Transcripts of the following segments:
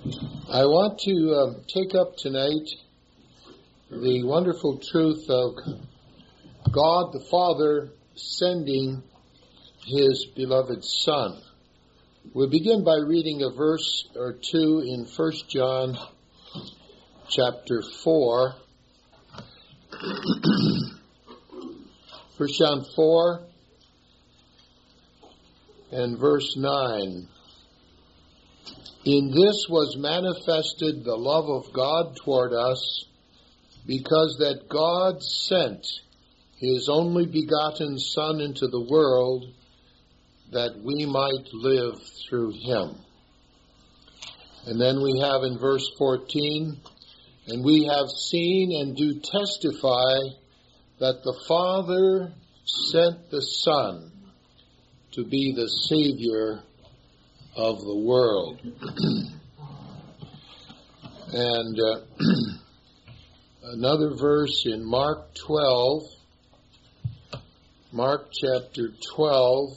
I want to take up tonight the wonderful truth of God the Father sending His beloved Son. We'll begin by reading a verse or two in 1 John chapter 4. 1 John 4 and verse 9. In this was manifested the love of God toward us, because that God sent His only begotten Son into the world, that we might live through Him. And then we have in verse 14, and we have seen and do testify that the Father sent the Son to be the Savior of the world. And another verse in Mark 12, Mark chapter 12,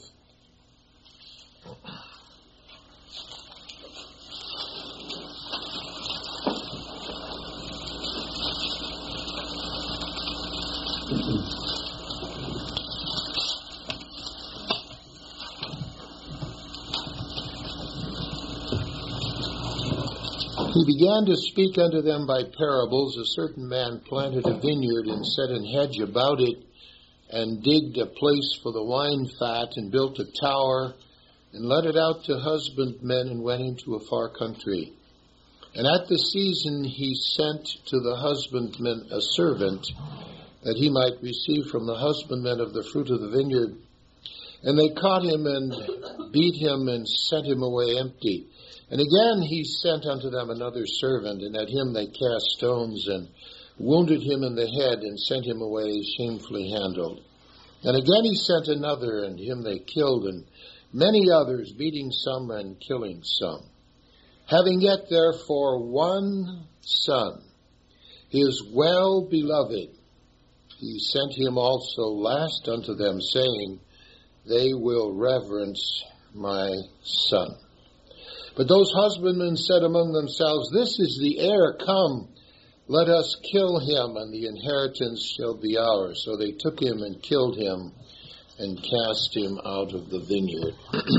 He began to speak unto them by parables. A certain man planted a vineyard and set an hedge about it, and digged a place for the wine fat, and built a tower, and let it out to husbandmen, and went into a far country. And at the season he sent to the husbandmen a servant, that he might receive from the husbandmen of the fruit of the vineyard. And they caught him, and beat him, and sent him away empty. And again he sent unto them another servant, and at him they cast stones, and wounded him in the head, and sent him away shamefully handled. And again he sent another, and him they killed, and many others, beating some and killing some. Having yet therefore one Son, his well-beloved, he sent him also last unto them, saying, They will reverence my Son. But those husbandmen said among themselves, This is the heir, come, let us kill him, and the inheritance shall be ours. So they took him and killed him, and cast him out of the vineyard.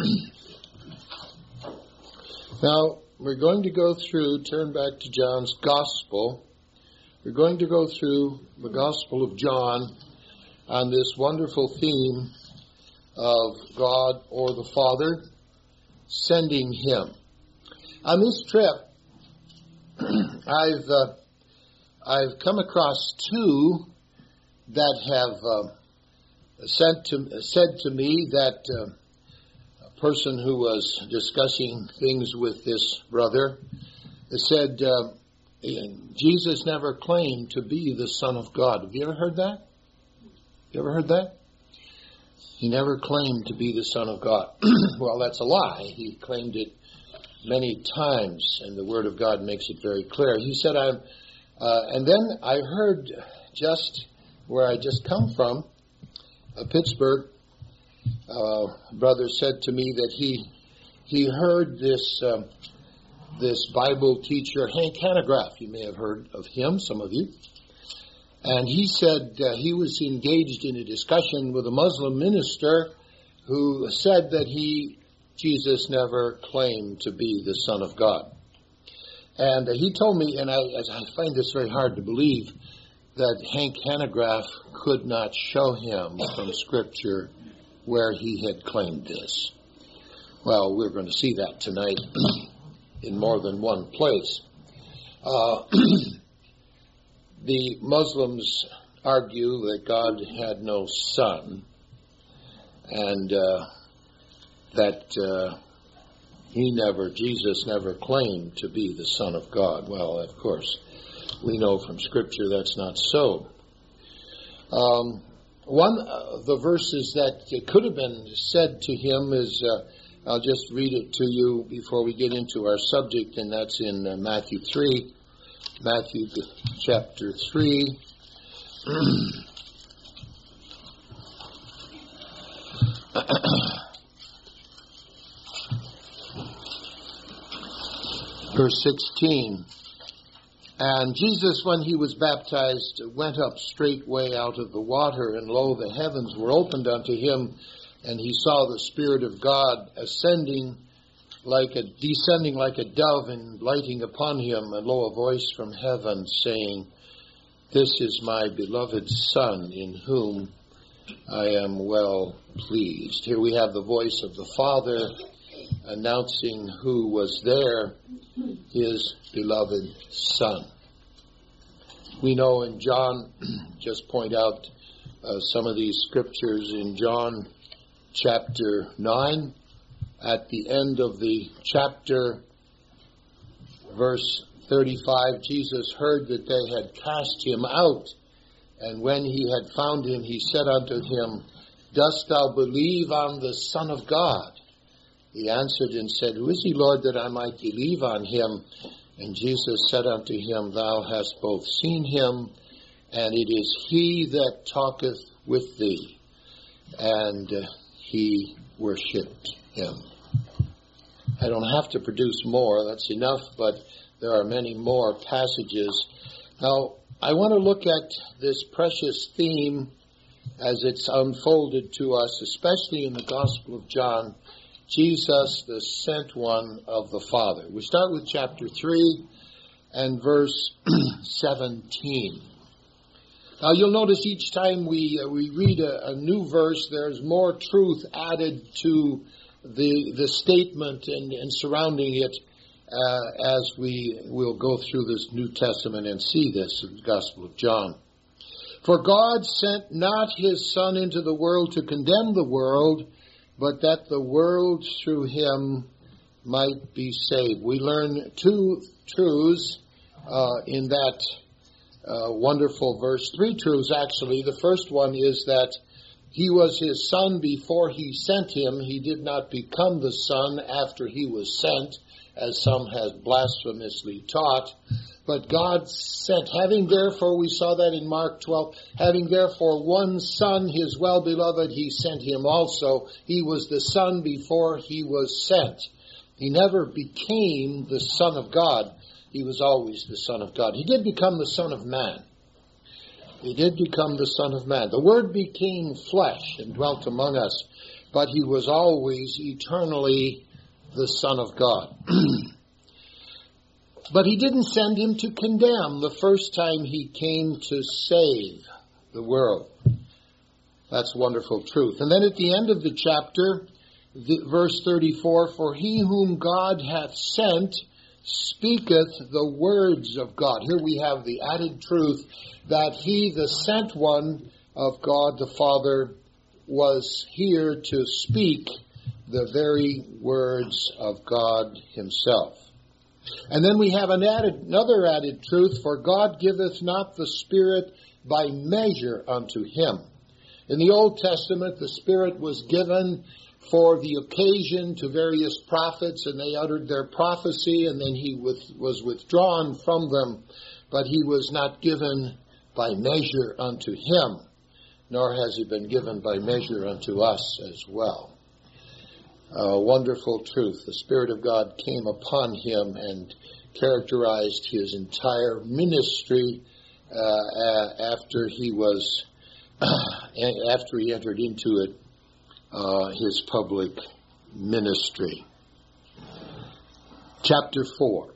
Now, we're going to go through, turn back to John's Gospel. We're going to go through the Gospel of John on this wonderful theme of God or the Father sending Him. On this trip, I've come across two that have said to me that a person who was discussing things with this brother said, Jesus never claimed to be the Son of God. Have you ever heard that? You ever heard that? He never claimed to be the Son of God. Well, that's a lie. He claimed it many times, and the Word of God makes it very clear. He said, and then I heard just where I just come from, Pittsburgh, brother said to me that he heard this Bible teacher, Hank Hanegraaff. You may have heard of him, some of you. And he said he was engaged in a discussion with a Muslim minister who said that Jesus never claimed to be the Son of God. And he told me, and I find this very hard to believe, that Hank Hanegraaff could not show him from Scripture where he had claimed this. Well, we're going to see that tonight in more than one place. The Muslims argue that God had no son, and that Jesus never claimed to be the Son of God. Well, of course, we know from Scripture that's not so. One of the verses that could have been said to him is, I'll just read it to you before we get into our subject, and that's in Matthew 3. Matthew chapter 3. Verse 16. And Jesus, when he was baptized, went up straightway out of the water, and lo, the heavens were opened unto him, and he saw the Spirit of God descending like a dove and lighting upon him, and lo, a voice from heaven saying, This is my beloved Son, in whom I am well pleased. Here we have the voice of the Father announcing who was there, his beloved Son. We know in John, just point out some of these scriptures in John chapter 9, at the end of the chapter, verse 35, Jesus heard that they had cast him out, and when he had found him, he said unto him, Dost thou believe on the Son of God? He answered and said, Who is he, Lord, that I might believe on him? And Jesus said unto him, Thou hast both seen him, and it is he that talketh with thee. And he worshipped him. I don't have to produce more, that's enough, but there are many more passages. Now, I want to look at this precious theme as it's unfolded to us, especially in the Gospel of John, Jesus, the sent one of the Father. We start with chapter 3 and verse 17. Now, you'll notice each time we read a new verse, there's more truth added to the statement and surrounding it as we will go through this New Testament and see this in the Gospel of John. For God sent not his Son into the world to condemn the world, but that the world through him might be saved. We learn two truths in that wonderful verse. Three truths, actually. The first one is that he was his Son before he sent him. He did not become the Son after he was sent, as some have blasphemously taught. But God sent, having therefore, we saw that in Mark 12, having therefore one Son, his well-beloved, he sent him also. He was the Son before he was sent. He never became the Son of God. He was always the Son of God. He did become the Son of Man. He did become the Son of Man. The Word became flesh and dwelt among us, but he was always eternally the Son of God. But he didn't send him to condemn the first time he came to save the world. That's wonderful truth. And then at the end of the chapter, verse 34, For he whom God hath sent speaketh the words of God. Here we have the added truth that he, the sent one of God the Father, was here to speak the very words of God himself. And then we have another added truth, for God giveth not the Spirit by measure unto him. In the Old Testament, the Spirit was given for the occasion to various prophets, and they uttered their prophecy, and then he was withdrawn from them. But he was not given by measure unto him, nor has he been given by measure unto us as well. Wonderful truth. The Spirit of God came upon him and characterized his entire ministry after he entered into it, his public ministry. Chapter 4.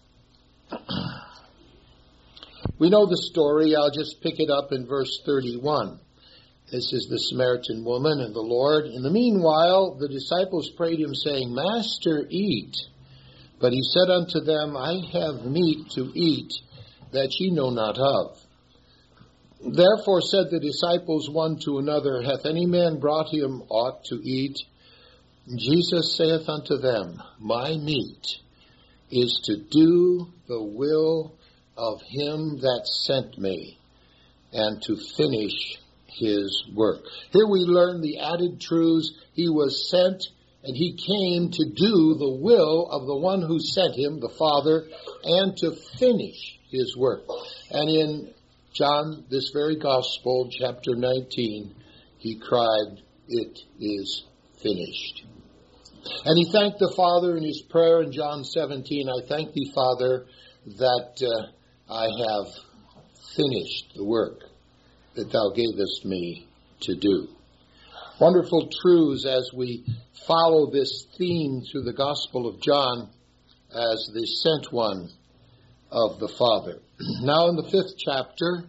We know the story. I'll just pick it up in verse 31. This is the Samaritan woman and the Lord. In the meanwhile, the disciples prayed him, saying, Master, eat. But he said unto them, I have meat to eat that ye know not of. Therefore said the disciples one to another, Hath any man brought him aught to eat? And Jesus saith unto them, My meat is to do the will of him that sent me, and to finish his work. Here we learn the added truths. He was sent, and he came to do the will of the one who sent him, the Father, and to finish his work. And in John, this very Gospel, chapter 19, he cried, It is finished. And he thanked the Father in his prayer in John 17, I thank thee, Father, that I have finished the work that thou gavest me to do. Wonderful truths as we follow this theme through the Gospel of John as the sent one of the Father. Now in the 5th chapter,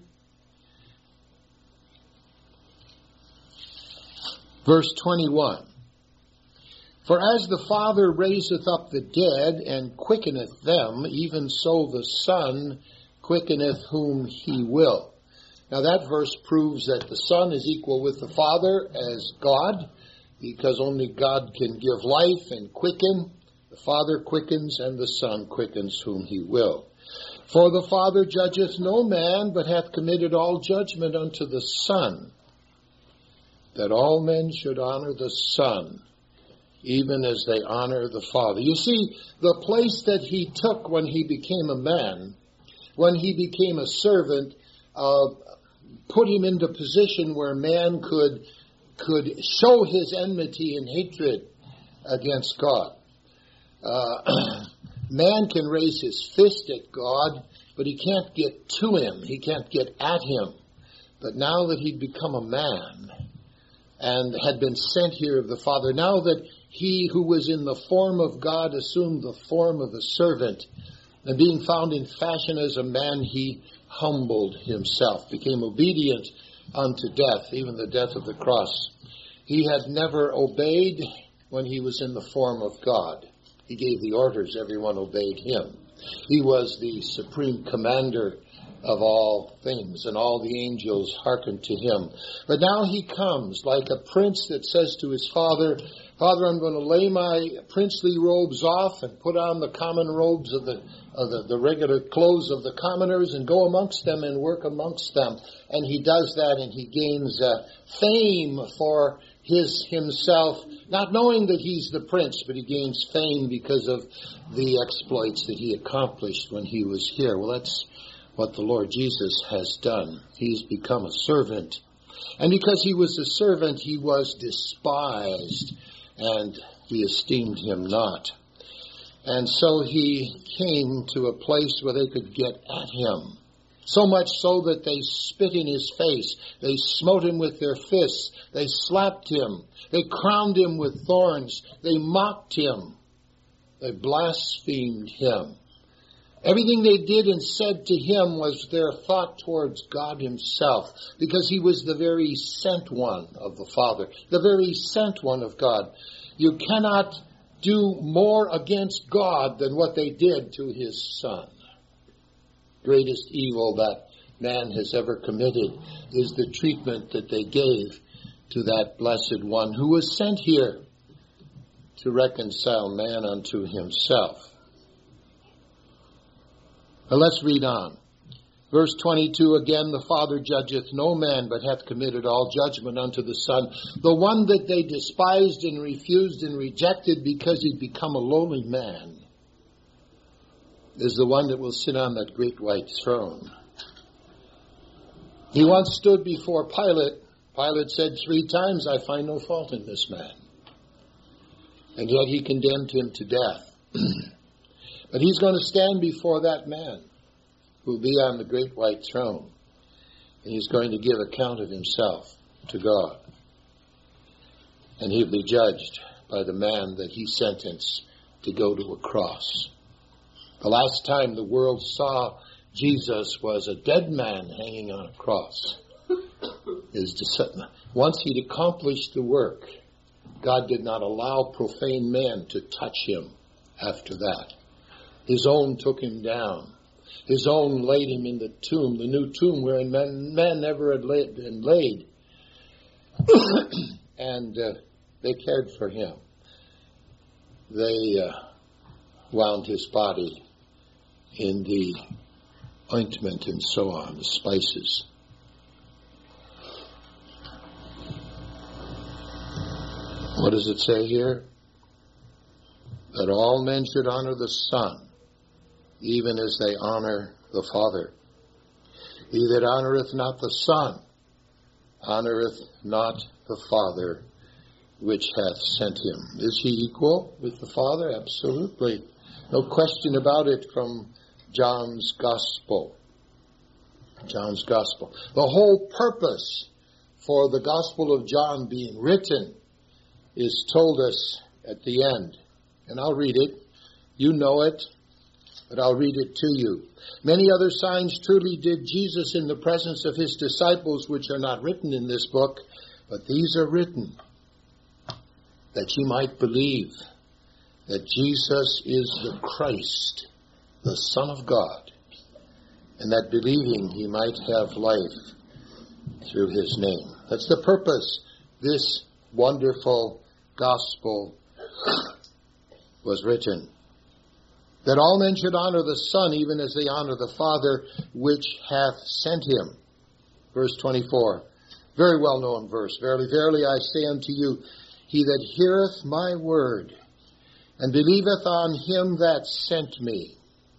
verse 21. For as the Father raiseth up the dead and quickeneth them, even so the Son quickeneth whom he will. Now that verse proves that the Son is equal with the Father as God, because only God can give life and quicken. The Father quickens and the Son quickens whom he will. For the Father judgeth no man, but hath committed all judgment unto the Son, that all men should honor the Son, even as they honor the Father. You see, the place that he took when he became a man, when he became a servant, put him into a position where man could show his enmity and hatred against God. Man can raise his fist at God, but he can't get to him. He can't get at him. But now that he'd become a man and had been sent here of the Father, now that he who was in the form of God assumed the form of a servant, and being found in fashion as a man, he humbled himself, became obedient unto death, even the death of the cross. He had never obeyed when he was in the form of God. He gave the orders, everyone obeyed him. He was the supreme commander of all things, and all the angels hearkened to him. But now he comes like a prince that says to his father, Father, I'm going to lay my princely robes off and put on the common robes of the regular clothes of the commoners and go amongst them and work amongst them. And he does that, and he gains fame for himself, not knowing that he's the prince, but he gains fame because of the exploits that he accomplished when he was here. Well, that's what the Lord Jesus has done. He's become a servant. And because he was a servant, he was despised, and we esteemed him not. And so he came to a place where they could get at him. So much so that they spit in his face. They smote him with their fists. They slapped him. They crowned him with thorns. They mocked him. They blasphemed him. Everything they did and said to him was their thought towards God himself, because he was the very sent one of the Father, the very sent one of God. You cannot do more against God than what they did to his Son. Greatest evil that man has ever committed is the treatment that they gave to that blessed one who was sent here to reconcile man unto himself. Now let's read on. Verse 22, again, the Father judgeth no man, but hath committed all judgment unto the Son. The one that they despised and refused and rejected because he'd become a lowly man is the one that will sit on that great white throne. He once stood before Pilate. Pilate said 3 times, I find no fault in this man. And yet he condemned him to death. But he's going to stand before that man who will be on the great white throne. And he's going to give account of himself to God. And he'll be judged by the man that he sentenced to go to a cross. The last time the world saw Jesus was a dead man hanging on a cross. Once he'd accomplished the work, God did not allow profane men to touch him after that. His own took him down. His own laid him in the tomb, the new tomb wherein men never had been laid. And they cared for him. They wound his body in the ointment and so on, the spices. What does it say here? That all men should honor the Son, even as they honor the Father. He that honoreth not the Son honoreth not the Father which hath sent him. Is he equal with the Father? Absolutely. No question about it from John's Gospel. John's Gospel. The whole purpose for the Gospel of John being written is told us at the end. And I'll read it. You know it, but I'll read it to you. Many other signs truly did Jesus in the presence of his disciples, which are not written in this book, but these are written that ye might believe that Jesus is the Christ, the Son of God, and that believing he might have life through his name. That's the purpose this wonderful gospel was written. That all men should honor the Son, even as they honor the Father, which hath sent him. Verse 24. Very well known verse. Verily, verily, I say unto you, he that heareth my word, and believeth on him that sent me,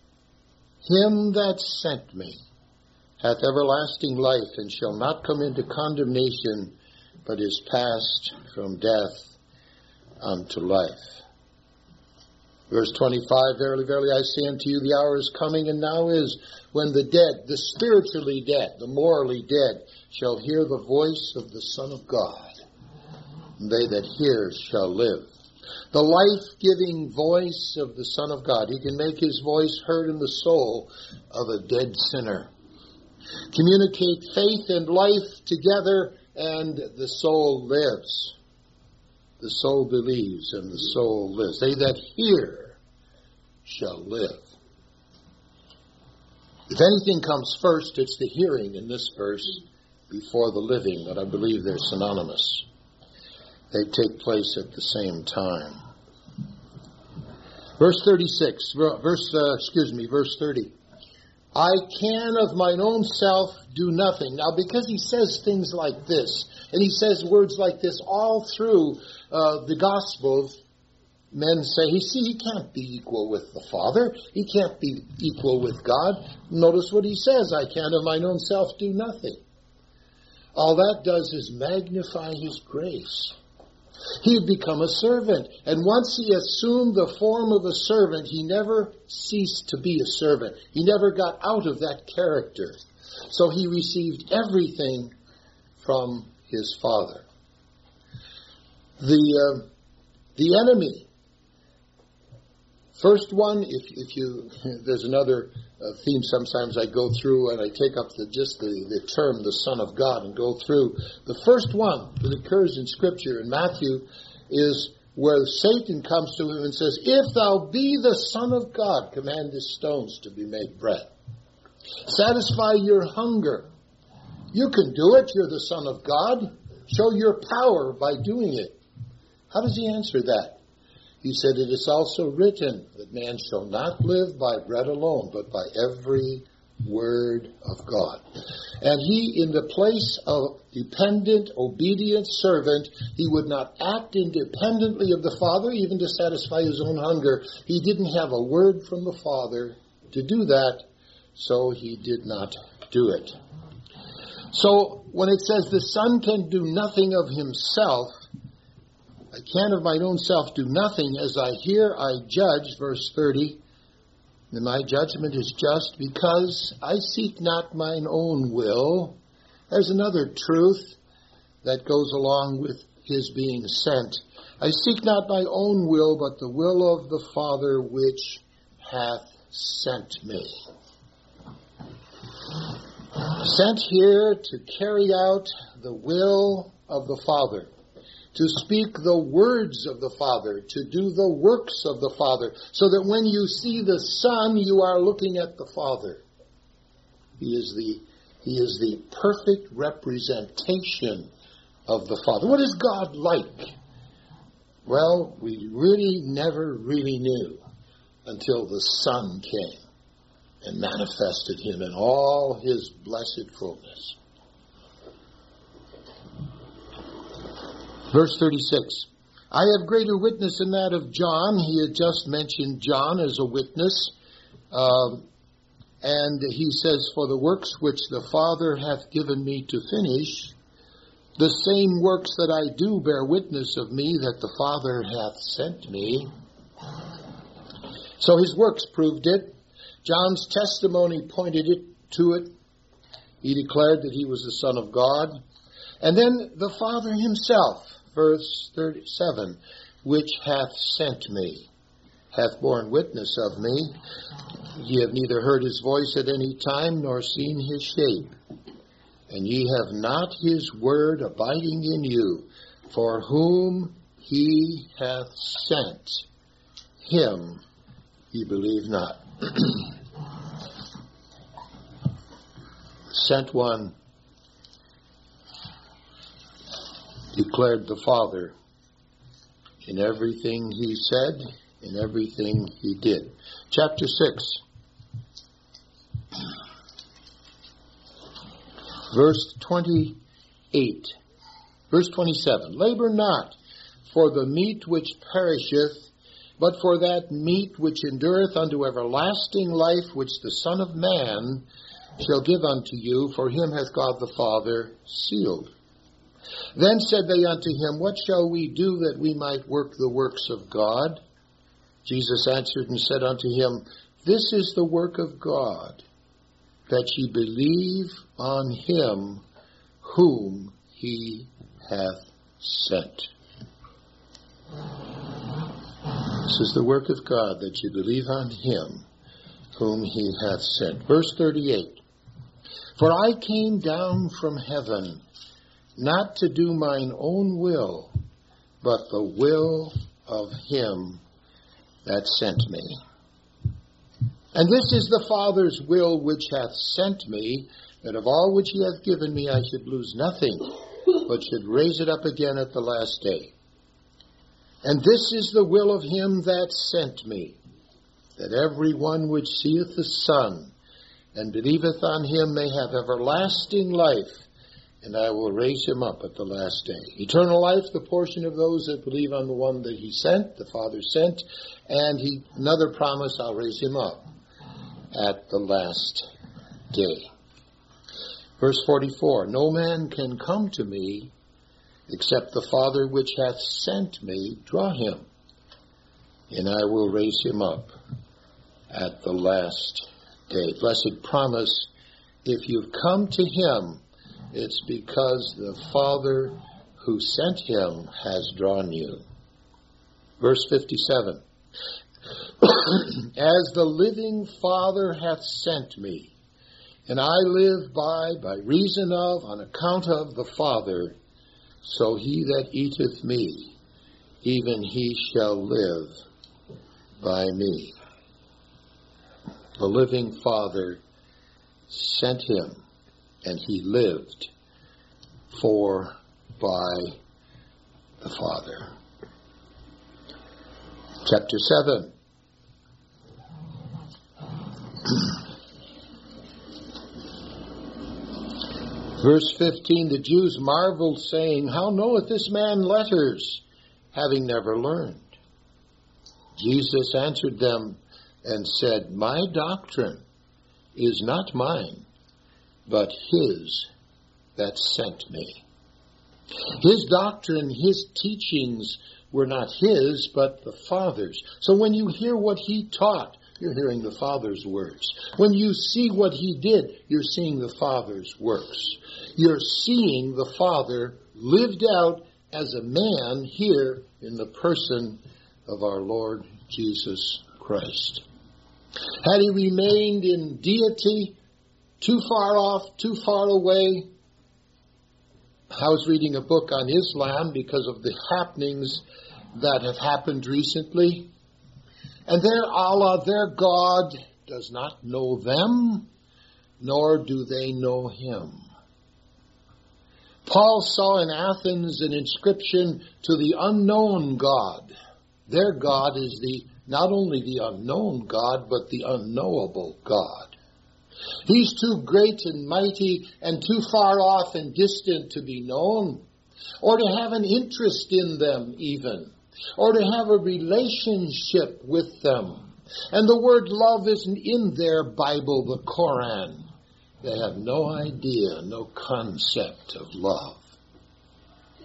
hath everlasting life, and shall not come into condemnation, but is passed from death unto life. Verse 25, Verily, verily, I say unto you, the hour is coming, and now is, when the dead, the spiritually dead, the morally dead, shall hear the voice of the Son of God. And they that hear shall live. The life-giving voice of the Son of God. He can make his voice heard in the soul of a dead sinner. Communicate faith and life together, and the soul lives. The soul believes, and the soul lives. They that hear shall live. If anything comes first, it's the hearing in this verse before the living, but I believe they're synonymous. They take place at the same time. Verse 30. I can of mine own self do nothing. Now, because he says things like this, and he says words like this all through the Gospels, men say, he can't be equal with the Father. He can't be equal with God. Notice what he says, I can of mine own self do nothing. All that does is magnify his grace. He had become a servant, and once he assumed the form of a servant, he never ceased to be a servant. He never got out of that character. So he received everything from his Father. The enemy, first one, there's another theme sometimes I go through, and I take up the term, the Son of God, and go through. The first one that occurs in Scripture in Matthew is where Satan comes to him and says, if thou be the Son of God, command these stones to be made bread. Satisfy your hunger. You can do it. You're the Son of God. Show your power by doing it. How does he answer that? He said, it is also written that man shall not live by bread alone, but by every word of God. And he, in the place of dependent, obedient servant, he would not act independently of the Father, even to satisfy his own hunger. He didn't have a word from the Father to do that, so he did not do it. So when it says the Son can do nothing of himself, I can of mine own self do nothing. As I hear, I judge, verse 30. And my judgment is just because I seek not mine own will. There's another truth that goes along with his being sent. I seek not my own will, but the will of the Father which hath sent me. Sent here to carry out the will of the Father, to speak the words of the Father, to do the works of the Father, so that when you see the Son, you are looking at the Father. He is the perfect representation of the Father. What is God like? Well, we really never really knew until the Son came and manifested him in all his blessed fullness. Verse 36, I have greater witness than that of John. He had just mentioned John as a witness. And he says, for the works which the Father hath given me to finish, The same works that I do bear witness of me that the Father hath sent me. So his works proved it. John's testimony pointed to it. He declared that he was the Son of God. And then the Father himself, verse 37, which hath sent me, hath borne witness of me. Ye have neither heard his voice at any time, nor seen his shape. And ye have not his word abiding in you, for whom he hath sent, him ye believe not. Sent one declared the Father in everything he said, in everything he did. Chapter 6. Verse 28. Verse 27. Labor not for the meat which perisheth, but for that meat which endureth unto everlasting life, which the Son of Man shall give unto you, for him hath God the Father sealed. Then said they unto him, What shall we do that we might work the works of God? Jesus answered and said unto him, This is the work of God, that ye believe on him whom he hath sent. This is the work of God, that ye believe on him whom he hath sent. Verse 38. For I came down from heaven, not to do mine own will, but the will of him that sent me. And this is the Father's will which hath sent me, that of all which he hath given me I should lose nothing, but should raise it up again at the last day. And this is the will of him that sent me, that every one which seeth the Son, and believeth on him, may have everlasting life, and I will raise him up at the last day. Eternal life, the portion of those that believe on the one that he sent, the Father sent, and another promise, I'll raise him up at the last day. Verse 44, No man can come to me, except the Father which hath sent me draw him, and I will raise him up at the last day. Blessed promise, if you've come to him, it's because the Father who sent him has drawn you. Verse 57. As the living Father hath sent me, and I live by reason of, on account of the Father, so he that eateth me, even he shall live by me. The living Father sent him, and he lived by the Father. Chapter 7. Verse 15, the Jews marveled, saying, How knoweth this man letters, having never learned? Jesus answered them and said, My doctrine is not mine, but his that sent me. His doctrine, his teachings were not his, but the Father's. So when you hear what he taught, you're hearing the Father's words. When you see what he did, you're seeing the Father's works. You're seeing the Father lived out as a man here in the person of our Lord Jesus Christ. Had he remained in deity, too far off, too far away? I was reading a book on Islam because of the happenings that have happened recently. And their Allah, their God, does not know them, nor do they know him. Paul saw in Athens an inscription to the unknown God. Their God is not only the unknown God, but the unknowable God. He's too great and mighty and too far off and distant to be known, or to have an interest in them even, or to have a relationship with them. And the word love isn't in their Bible, the Koran. They have no idea, no concept of love.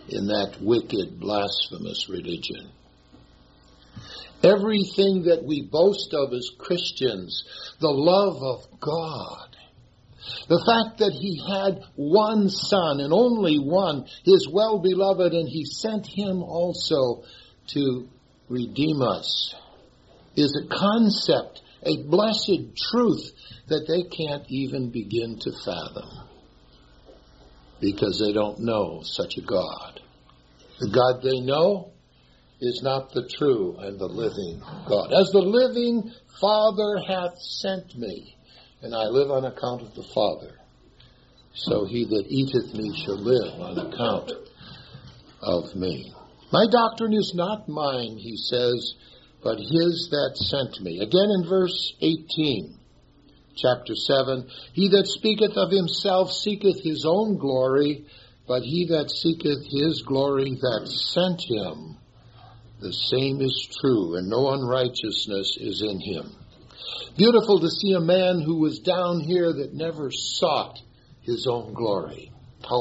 in that wicked, blasphemous religion. Everything that we boast of as Christians, the love of God, the fact that He had one Son and only one, His well-beloved, and He sent Him also to redeem us, is a concept, a blessed truth that they can't even begin to fathom because they don't know such a God. The God they know is not the true and the living God. As the living Father hath sent me, and I live on account of the Father, so he that eateth me shall live on account of me. My doctrine is not mine, he says, but his that sent me. Again in verse 18, chapter 7, he that speaketh of himself seeketh his own glory, but he that seeketh his glory that sent him, the same is true, and no unrighteousness is in him. Beautiful to see a man who was down here that never sought his own glory. How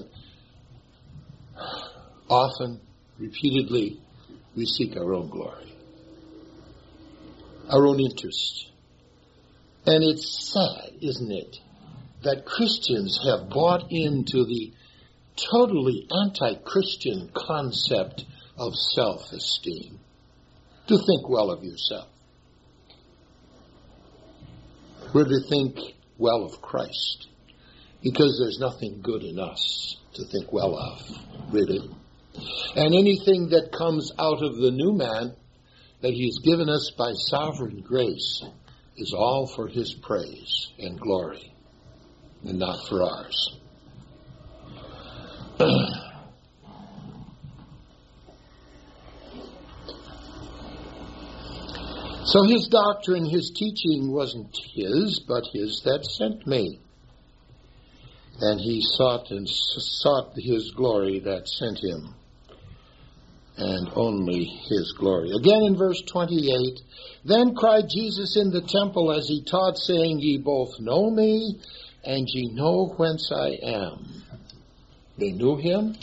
often, repeatedly, we seek our own glory, our own interest. And it's sad, isn't it, that Christians have bought into the totally anti-Christian concept of self-esteem. To think well of yourself. We're to think well of Christ, because there's nothing good in us to think well of, really. And anything that comes out of the new man that He's given us by sovereign grace is all for His praise and glory, and not for ours. So His doctrine, His teaching wasn't His, but His that sent me. And He sought His glory that sent Him, and only His glory. Again in verse 28, then cried Jesus in the temple as He taught, saying, Ye both know me, and ye know whence I am. They knew Him,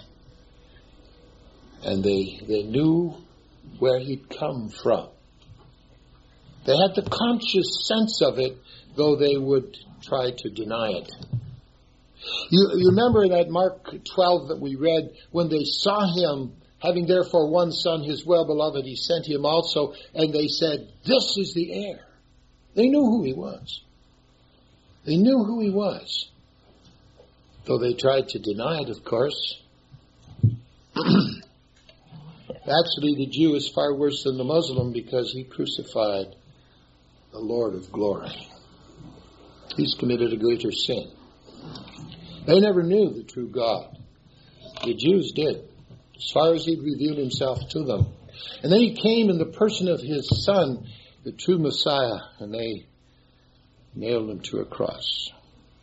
and they knew where He'd come from. They had the conscious sense of it, though they would try to deny it. You remember that Mark 12 that we read, when they saw Him, having therefore one Son, His well-beloved, He sent Him also, and they said, This is the heir. They knew who He was. They knew who He was, though they tried to deny it, of course. Actually, the Jew is far worse than the Muslim because he crucified the Lord of glory. He's committed a greater sin. They never knew the true God. The Jews did, as far as He'd revealed Himself to them. And then He came in the person of His Son, the true Messiah, and they nailed Him to a cross.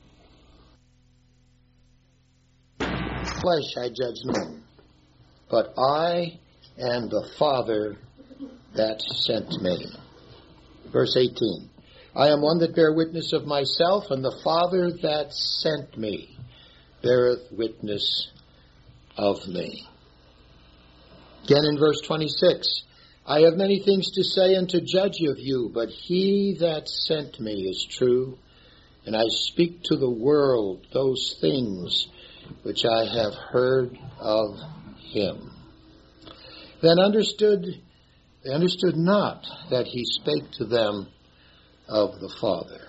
Flesh I judge none, but I and the Father that sent me. Verse 18, I am one that bear witness of myself, and the Father that sent me beareth witness of me. Again in verse 26, I have many things to say and to judge of you, but He that sent me is true, and I speak to the world those things which I have heard of Him. Then they understood not that He spake to them of the Father.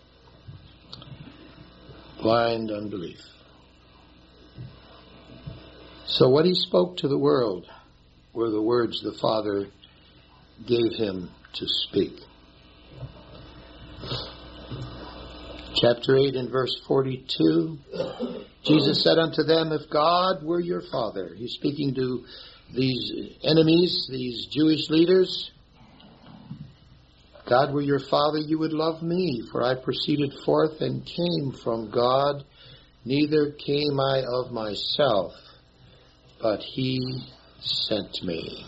Blind unbelief. So what He spoke to the world were the words the Father gave Him to speak. Chapter 8 and verse 42, Jesus said unto them, If God were your Father, He's speaking to these enemies, these Jewish leaders, God were your Father, you would love me, for I proceeded forth and came from God, neither came I of myself, but He sent me.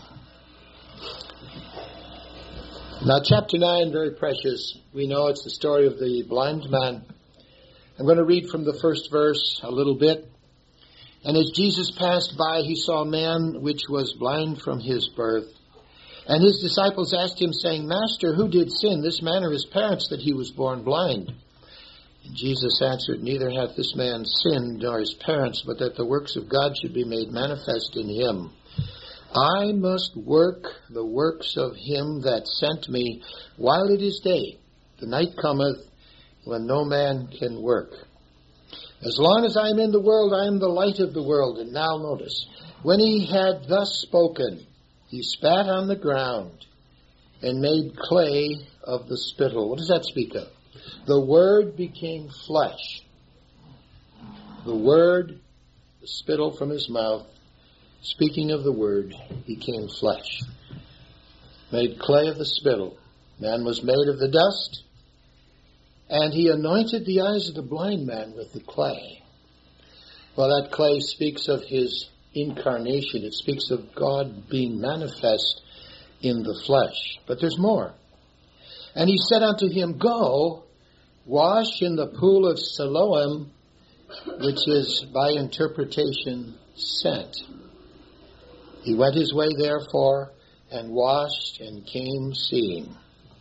Now chapter 9, very precious. We know it's the story of the blind man. I'm going to read from the first verse a little bit. And as Jesus passed by, he saw a man which was blind from his birth. And his disciples asked him, saying, Master, who did sin, this man or his parents, that he was born blind? And Jesus answered, Neither hath this man sinned, nor his parents, but that the works of God should be made manifest in him. I must work the works of him that sent me while it is day. The night cometh when no man can work. As long as I am in the world, I am the light of the world. And now notice, when he had thus spoken, he spat on the ground and made clay of the spittle. What does that speak of? The Word became flesh. The Word, the spittle from his mouth, speaking of the Word, became flesh. Made clay of the spittle. Man was made of the dust. And he anointed the eyes of the blind man with the clay. Well, that clay speaks of his incarnation. It speaks of God being manifest in the flesh. But there's more. And he said unto him, Go, wash in the pool of Siloam, which is by interpretation sent. He went his way therefore, and washed, and came seeing.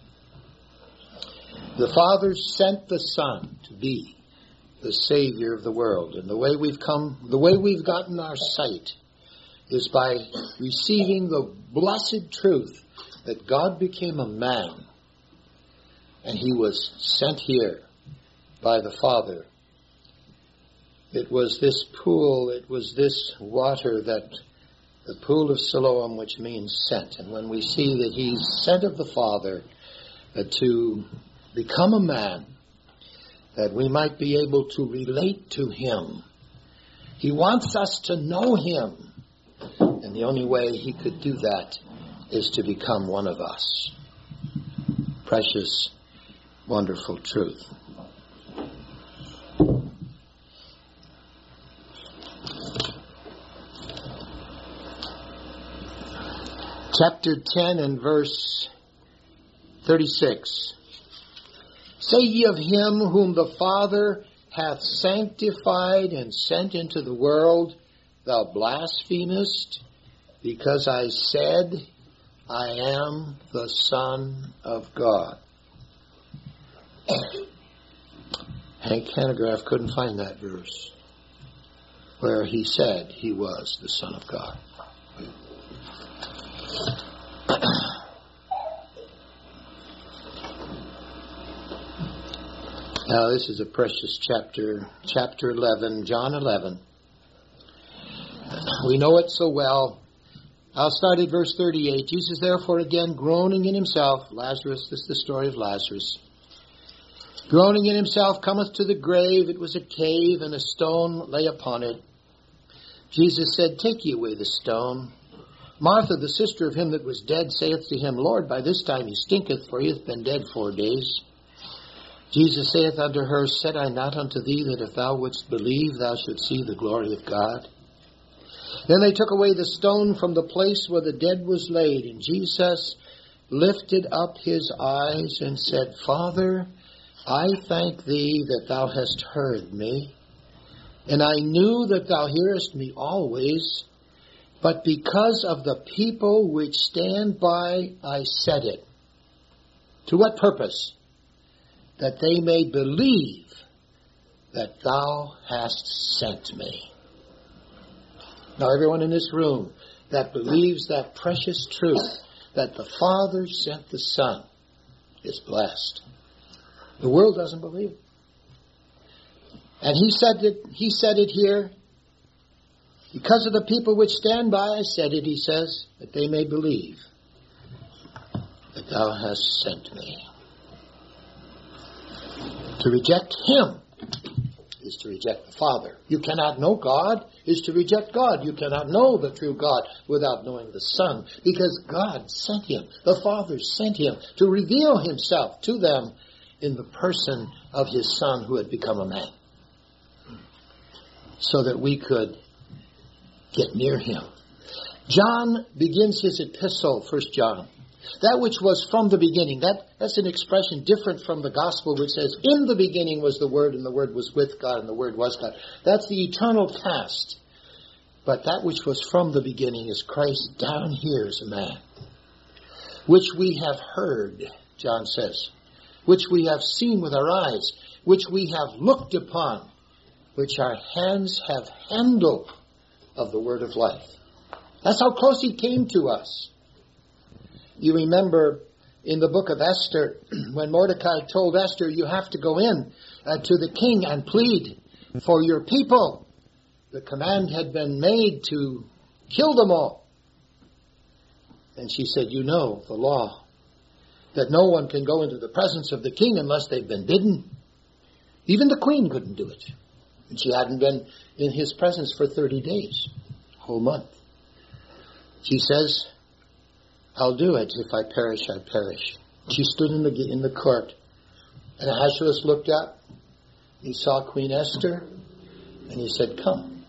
The Father sent the Son to be the Savior of the world. And the way we've gotten our sight is by receiving the blessed truth that God became a man and he was sent here by the Father. It was this pool, it was this water, that the pool of Siloam, which means sent. And when we see that he's sent of the Father to become a man, that we might be able to relate to him. He wants us to know him. And the only way he could do that is to become one of us. Precious, wonderful truth. Chapter 10 and verse 36. Say ye of him whom the Father hath sanctified and sent into the world, Thou blasphemest, because I said, I am the Son of God. Hank Hanegraaff couldn't find that verse where he said he was the Son of God. Now this is a precious chapter 11, John 11. We know it so well. I'll start at verse 38. Jesus therefore again groaning in himself, Lazarus, this is the story of Lazarus. Groaning in himself, cometh to the grave. It was a cave, and a stone lay upon it. Jesus said, Take ye away the stone. Martha, the sister of him that was dead, saith to him, Lord, by this time he stinketh, for he hath been dead 4 days. Jesus saith unto her, Said I not unto thee that if thou wouldst believe, thou shouldst see the glory of God? Then they took away the stone from the place where the dead was laid, and Jesus lifted up his eyes and said, Father, I thank thee that thou hast heard me, and I knew that thou hearest me always, but because of the people which stand by, I said it. To what purpose? That they may believe that thou hast sent me. Now everyone in this room that believes that precious truth, that the Father sent the Son, is blessed. The world doesn't believe it. And he said it here, because of the people which stand by, I said it, he says, that they may believe that thou hast sent me. To reject him is to reject the Father. You cannot know God is to reject God. You cannot know the true God without knowing the Son, because God sent him. The Father sent him to reveal himself to them in the person of his Son who had become a man, so that we could get near him. John begins his epistle, 1 John. That which was from the beginning, that's an expression different from the gospel, which says, in the beginning was the Word, and the Word was with God, and the Word was God. That's the eternal past. But that which was from the beginning is Christ down here as a man, which we have heard, John says, which we have seen with our eyes, which we have looked upon, which our hands have handled of the word of life. That's how close he came to us. You remember in the book of Esther, when Mordecai told Esther, you have to go in to the king and plead for your people. The command had been made to kill them all. And she said, you know the law, that no one can go into the presence of the king unless they've been bidden. Even the queen couldn't do it. And she hadn't been in his presence for 30 days, a whole month. She says, I'll do it. If I perish, I perish. She stood in the court. And Ahasuerus looked up. He saw Queen Esther. And he said, come.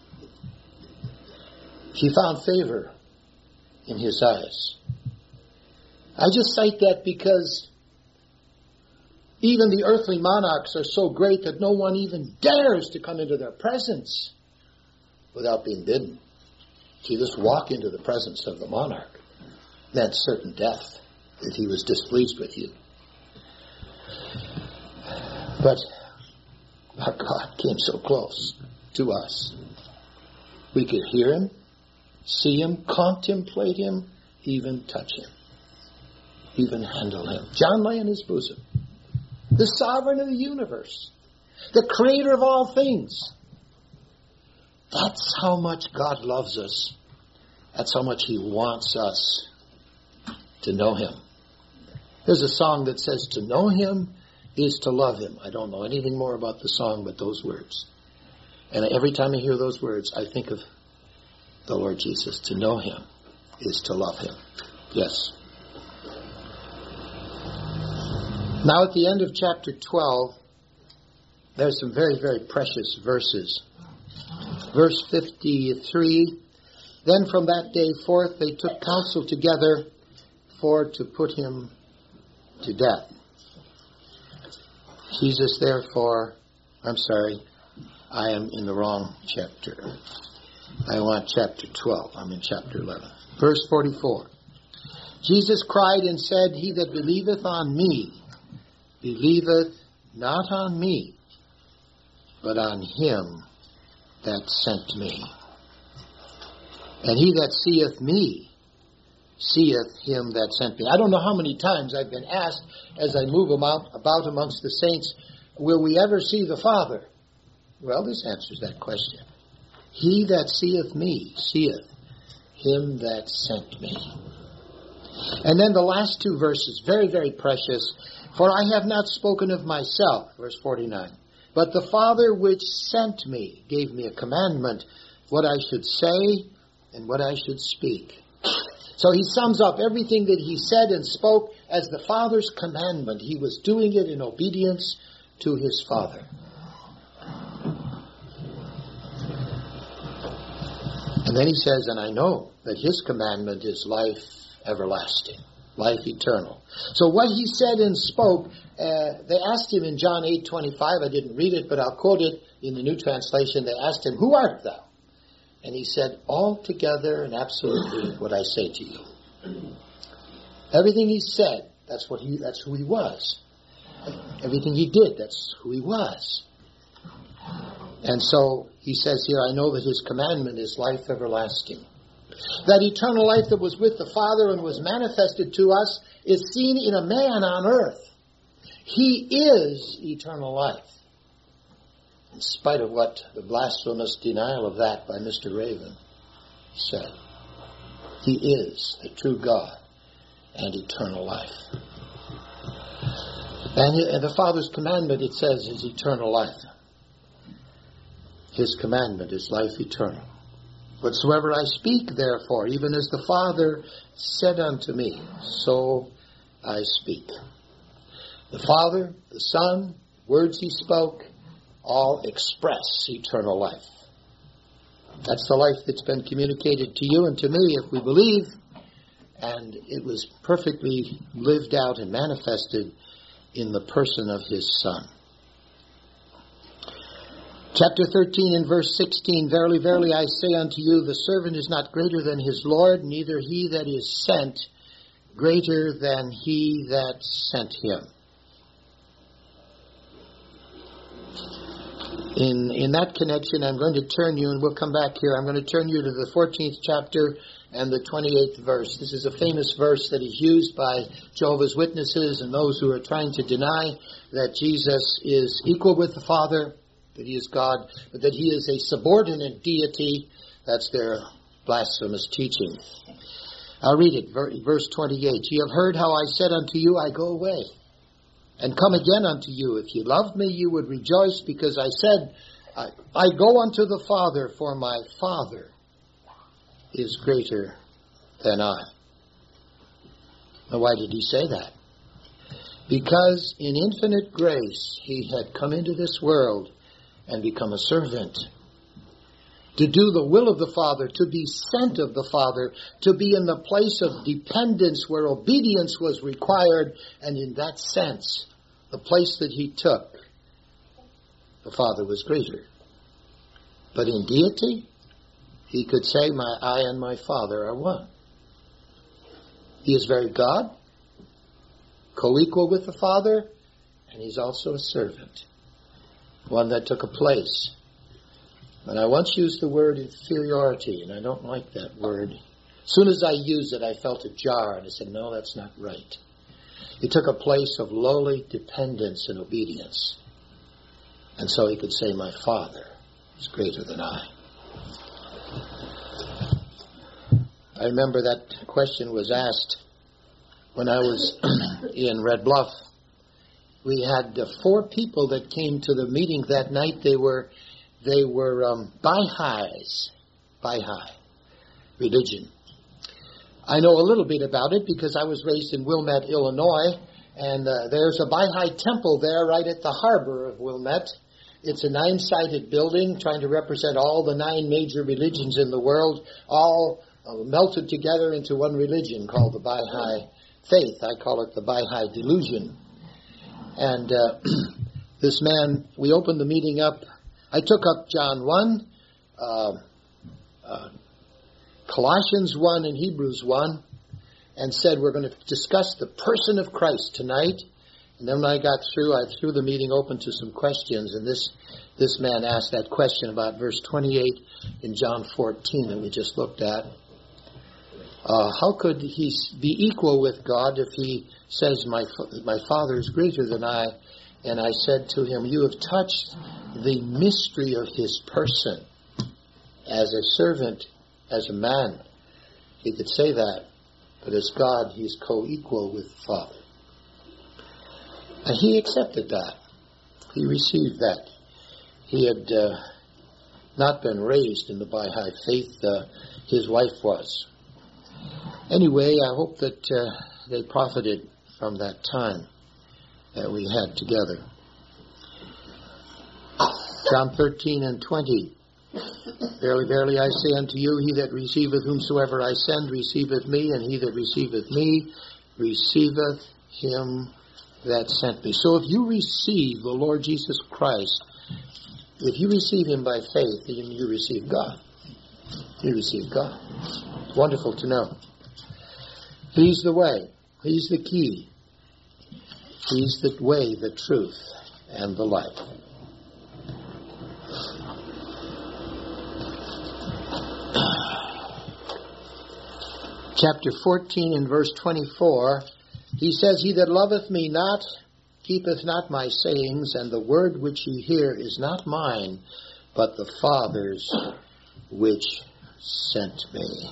She found favor in his eyes. I just cite that because even the earthly monarchs are so great that no one even dares to come into their presence without being bidden. So you just walk into the presence of the monarch. Meant certain death if he was displeased with you. But our God came so close to us. We could hear him, see him, contemplate him, even touch him, even handle him. John lay in his bosom. The sovereign of the universe, the creator of all things. That's how much God loves us. That's how much he wants us to know him. There's a song that says, to know him is to love him. I don't know anything more about the song but those words. And every time I hear those words, I think of the Lord Jesus. To know him is to love him. Yes. Now at the end of chapter 12, there's some very, very precious verses. Verse 53, then from that day forth they took counsel together for to put him to death. Jesus therefore, I am in the wrong chapter. I want chapter 12. I'm in chapter 11. Verse 44. Jesus cried and said, he that believeth on me, believeth not on me, but on him that sent me. And he that seeth me, seeth him that sent me. I don't know how many times I've been asked as I move about amongst the saints, will we ever see the Father? Well, this answers that question. He that seeth me, seeth him that sent me. And then the last two verses, very, very precious. For I have not spoken of myself, verse 49, but the Father which sent me gave me a commandment, what I should say and what I should speak. So he sums up everything that he said and spoke as the Father's commandment. He was doing it in obedience to his Father. And then he says, and I know that his commandment is life everlasting, life eternal. So what he said and spoke, they asked him in John 8:25, I didn't read it, but I'll quote it in the New Translation. They asked him, who art thou? And he said, altogether and absolutely what I say to you. Everything he said, that's who he was. Everything he did, that's who he was. And so he says here, I know that his commandment is life everlasting. That eternal life that was with the Father and was manifested to us is seen in a man on earth. He is eternal life. In spite of what the blasphemous denial of that by Mr. Raven said. He is the true God and eternal life. And the Father's commandment, it says, is eternal life. His commandment is life eternal. Whatsoever I speak, therefore, even as the Father said unto me, so I speak. The Father, the Son, words he spoke, all express eternal life. That's the life that's been communicated to you and to me if we believe, and it was perfectly lived out and manifested in the person of his Son. Chapter 13 and verse 16, Verily, verily, I say unto you, the servant is not greater than his Lord, neither he that is sent greater than he that sent him. In that connection, I'm going to turn you, and we'll come back here, I'm going to turn you to the 14th chapter and the 28th verse. This is a famous verse that is used by Jehovah's Witnesses and those who are trying to deny that Jesus is equal with the Father, that he is God, but that he is a subordinate deity. That's their blasphemous teaching. I'll read it, verse 28. Ye have heard how I said unto you, I go away, and come again unto you. If you loved me, you would rejoice, because I said, I go unto the Father, for my Father is greater than I. Now, why did he say that? Because in infinite grace, he had come into this world and become a servant, to do the will of the Father, to be sent of the Father, to be in the place of dependence where obedience was required, and in that sense, the place that he took, the Father was greater. But in deity, he could say, I and my Father are one. He is very God, co-equal with the Father, and he's also a servant, one that took a place. And I once used the word inferiority, and I don't like that word. As soon as I used it, I felt a jar, and I said, no, that's not right. He took a place of lowly dependence and obedience. And so he could say, my Father is greater than I. I remember that question was asked when I was in Red Bluff. We had 4 people that came to the meeting that night. They were Baha'i religion. I know a little bit about it because I was raised in Wilmette, Illinois, and there's a Baha'i temple there right at the harbor of Wilmette. It's a 9-sided building trying to represent all the 9 major religions in the world, all melted together into one religion called the Baha'i faith. I call it the Baha'i delusion. And this man, we opened the meeting up. I took up John 1, Colossians 1, and Hebrews 1, and said we're going to discuss the person of Christ tonight. And then when I got through, I threw the meeting open to some questions, and this man asked that question about verse 28 in John 14 that we just looked at. How could he be equal with God if he says, my Father is greater than I? And I said to him, you have touched the mystery of his person. As a servant, as a man, he could say that. But as God, he is co-equal with the Father. And he accepted that. He received that. He had not been raised in the Baha'i faith. His wife was. Anyway, I hope that they profited from that time that we had together. John 13 and 20. Verily, verily, I say unto you, he that receiveth whomsoever I send receiveth me, and he that receiveth me receiveth him that sent me. So if you receive the Lord Jesus Christ, if you receive him by faith, then you receive God. You receive God. It's wonderful to know. He's the way. He's the key. He's the way, the truth, and the life. Chapter 14 and verse 24, he says, he that loveth me not keepeth not my sayings, and the word which ye hear is not mine, but the Father's which sent me.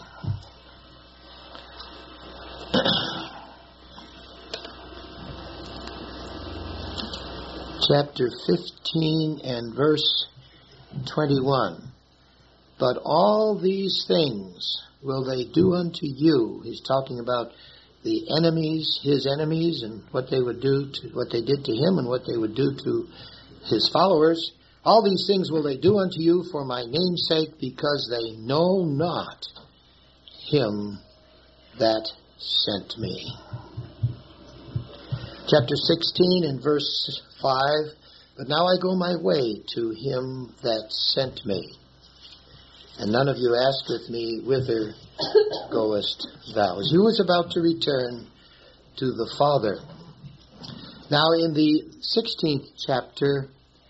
Chapter 15 and verse 21. But all these things will they do unto you. He's talking about the enemies, his enemies, and what they would do to what they did to him and what they would do to his followers. All these things will they do unto you for my name's sake, because they know not him that sent me. Chapter 16 and verse 5. But now I go my way to him that sent me. And none of you asketh me, whither goest thou? As he was about to return to the Father. Now in the 16th chapter,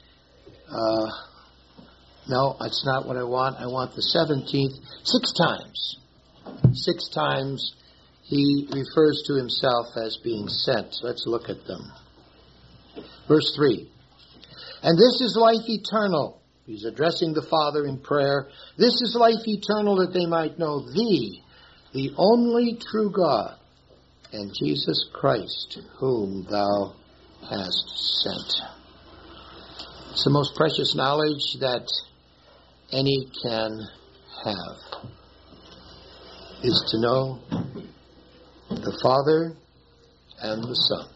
no, that's not what I want. I want the 17th. 6 times he refers to himself as being sent. Let's look at them. Verse 3. And this is life eternal. He's addressing the Father in prayer. This is life eternal, that they might know thee, the only true God, and Jesus Christ, whom thou hast sent. It's the most precious knowledge that any can have, is to know the Father and the Son.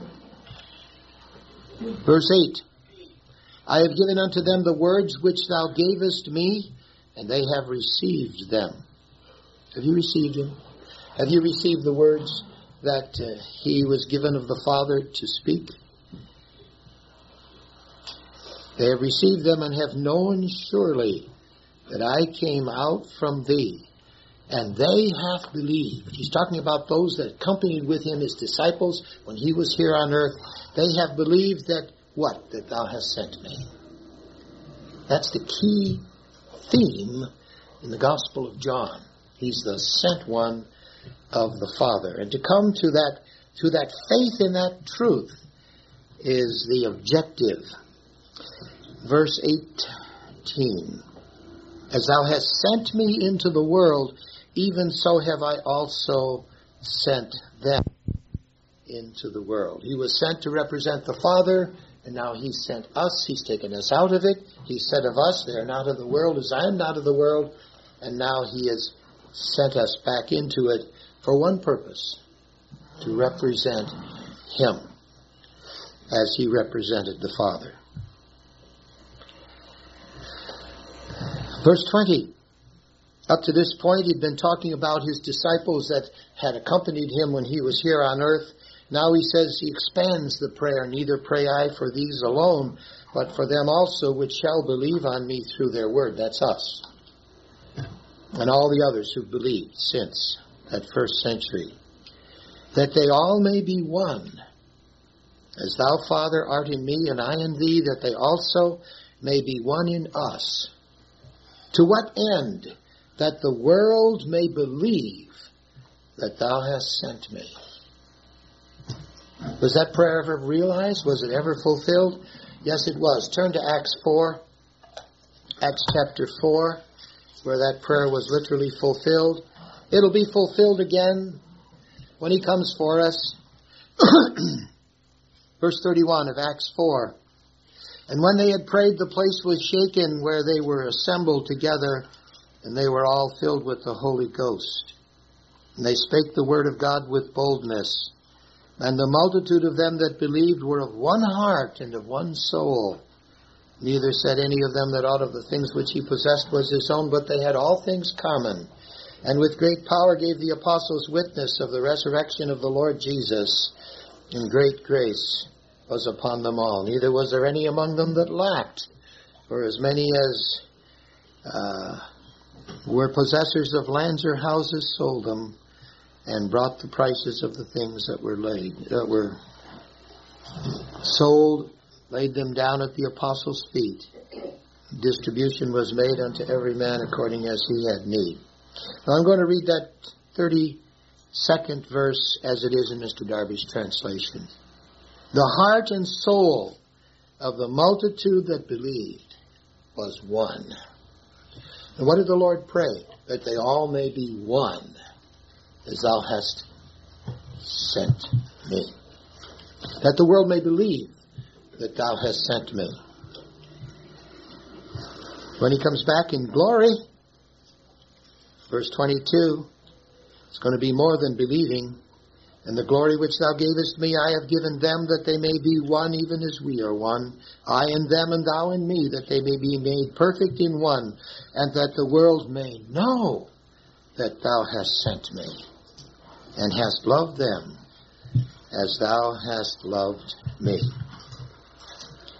Verse 8. I have given unto them the words which thou gavest me, and they have received them. Have you received them? Have you received the words that he was given of the Father to speak? They have received them and have known surely that I came out from thee, and they have believed. He's talking about those that accompanied with him, his disciples, when he was here on earth. They have believed that what? That thou hast sent me. That's the key theme in the Gospel of John. He's the sent one of the Father. And to come to that faith in that truth is the objective. Verse 18. As thou hast sent me into the world, even so have I also sent them into the world. He was sent to represent the Father, and now he's sent us. He's taken us out of it. He said of us, they are not of the world as I am not of the world. And now he has sent us back into it for one purpose, to represent him as he represented the Father. Verse 20. Up to this point, he'd been talking about his disciples that had accompanied him when he was here on earth. Now he says he expands the prayer. Neither pray I for these alone, but for them also which shall believe on me through their word. That's us. And all the others who believed since that first century. That they all may be one. As thou, Father, art in me, and I in thee, that they also may be one in us. To what end? That the world may believe that thou hast sent me. Was that prayer ever realized? Was it ever fulfilled? Yes, it was. Turn to Acts 4. Acts chapter 4, where that prayer was literally fulfilled. It'll be fulfilled again when he comes for us. Verse 31 of Acts 4. And when they had prayed, the place was shaken where they were assembled together, and they were all filled with the Holy Ghost. And they spake the word of God with boldness. And the multitude of them that believed were of one heart and of one soul. Neither said any of them that aught of the things which he possessed was his own, but they had all things common. And with great power gave the apostles witness of the resurrection of the Lord Jesus, and great grace was upon them all. Neither was there any among them that lacked, for as many as were possessors of lands or houses sold them, and brought the prices of the things that were sold, laid them down at the apostles' feet. Distribution was made unto every man according as he had need. Now I'm going to read that 32nd verse as it is in Mr. Darby's translation. The heart and soul of the multitude that believed was one. And what did the Lord pray? That they all may be one, as thou hast sent me. That the world may believe that thou hast sent me. When he comes back in glory, verse 22, it's going to be more than believing. And the glory which thou gavest me, I have given them, that they may be one, even as we are one. I in them, and thou in me, that they may be made perfect in one, and that the world may know that thou hast sent me, and hast loved them as thou hast loved me.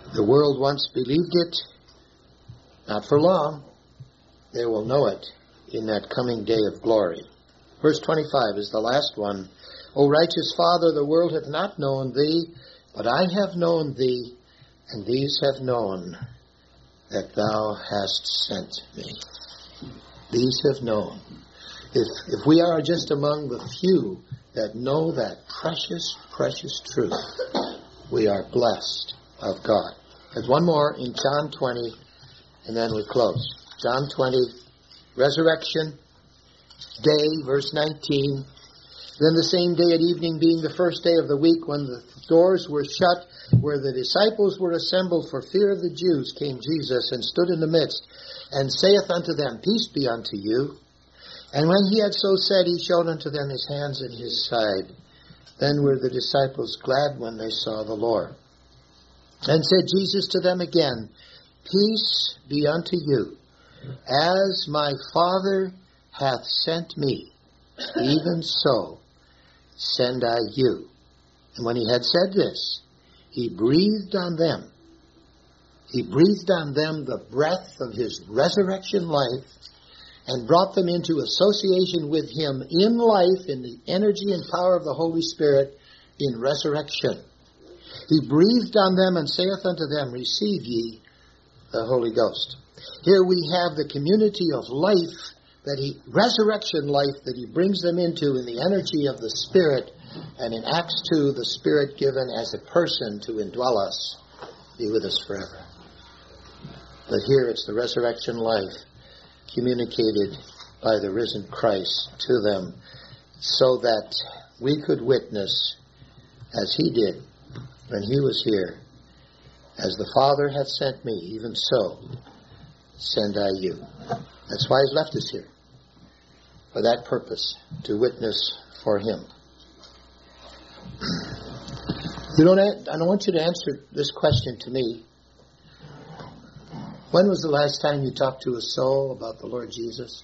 The world once believed it, not for long. They will know it in that coming day of glory. Verse 25 is the last one. O righteous Father, the world hath not known thee, but I have known thee, and these have known that thou hast sent me. These have known. If we are just among the few that know that precious, precious truth, we are blessed of God. There's one more in John 20, and then we close. John 20, resurrection day, verse 19. Then the same day at evening, being the first day of the week, when the doors were shut, where the disciples were assembled for fear of the Jews, came Jesus and stood in the midst, and saith unto them, Peace be unto you. And when he had so said, he showed unto them his hands and his side. Then were the disciples glad when they saw the Lord. And said Jesus to them again, Peace be unto you. As my Father hath sent me, even so send I you. And when he had said this, he breathed on them. He breathed on them the breath of his resurrection life, and brought them into association with him in life, in the energy and power of the Holy Spirit, in resurrection. He breathed on them and saith unto them, Receive ye the Holy Ghost. Here we have the community of life, resurrection life that he brings them into in the energy of the Spirit, and in Acts 2, the Spirit given as a person to indwell us, be with us forever. But here it's the resurrection life communicated by the risen Christ to them, so that we could witness as he did when he was here. As the Father hath sent me, even so send I you. That's why he's left us here, for that purpose, to witness for him. I don't want you to answer this question to me. When was the last time you talked to a soul about the Lord Jesus?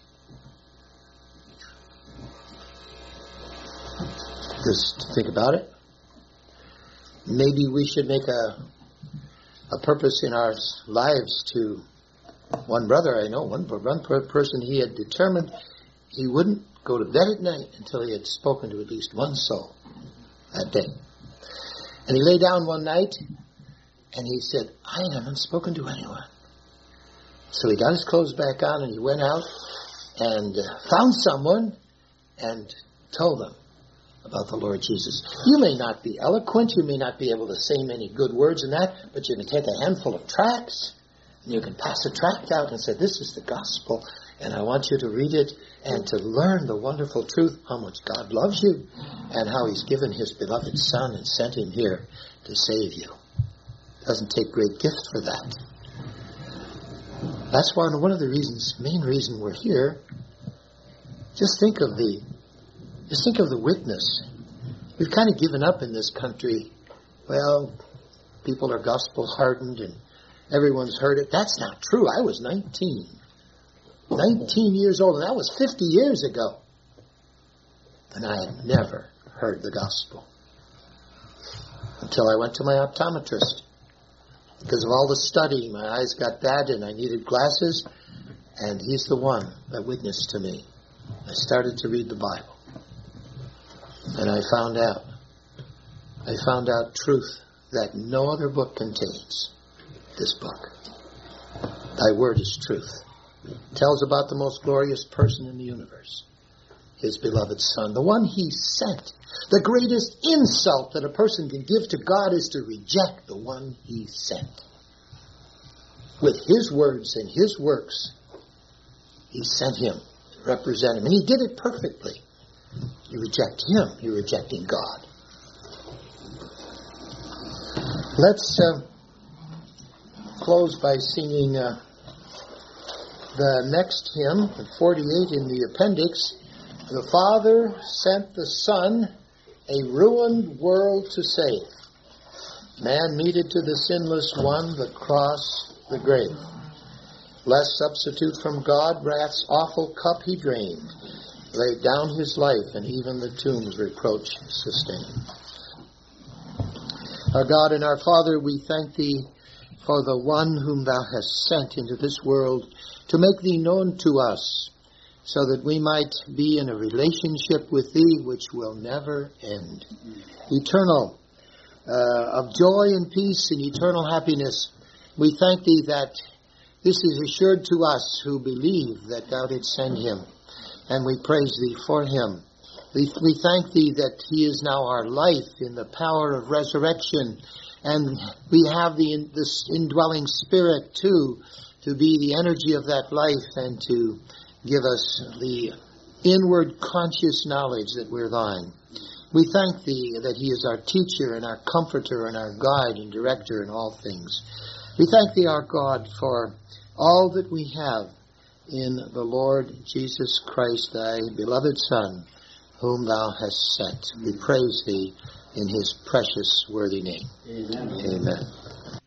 Just think about it. Maybe we should make a purpose in our lives to... One brother I know, one person, he had determined he wouldn't go to bed at night until he had spoken to at least one soul that day. And he lay down one night and he said, I haven't spoken to anyone. So he got his clothes back on and he went out and found someone and told them about the Lord Jesus. You may not be eloquent, you may not be able to say many good words in that, but you can take a handful of tracts and you can pass a tract out and say, this is the gospel, and I want you to read it and to learn the wonderful truth, how much God loves you and how he's given his beloved Son and sent him here to save you. It doesn't take great gift for that. That's why one of the main reason we're here. Just think of the witness. We've kind of given up in this country. Well, people are gospel hardened and everyone's heard it. That's not true. I was 19 years old, and that was 50 years ago. And I had never heard the gospel until I went to my optometrist. Because of all the study, my eyes got bad and I needed glasses, and he's the one that witnessed to me. I started to read the Bible, and I found out truth that no other book contains. This book. Thy word is truth. It tells about the most glorious person in the universe, his beloved Son, the one he sent. The greatest insult that a person can give to God is to reject the one he sent. With his words and his works, he sent him to represent him. And he did it perfectly. You reject him, you're rejecting God. Let's close by singing the next hymn, 48 in the appendix. The Father sent the Son, a ruined world to save. Man meted to the sinless one, the cross, the grave. Less substitute from God, wrath's awful cup he drained, laid down his life, and even the tomb's reproach sustained. Our God and our Father, we thank thee for the one whom thou hast sent into this world to make thee known to us, so that we might be in a relationship with thee which will never end. Eternal, of joy and peace and eternal happiness. We thank thee that this is assured to us who believe that thou didst send him, and we praise thee for him. We thank thee that he is now our life in the power of resurrection, and we have this indwelling Spirit too, to be the energy of that life and to give us the inward conscious knowledge that we're thine. We thank thee that he is our teacher and our comforter and our guide and director in all things. We thank thee, our God, for all that we have in the Lord Jesus Christ, thy beloved Son, whom thou hast sent. We praise thee in his precious worthy name. Amen. Amen.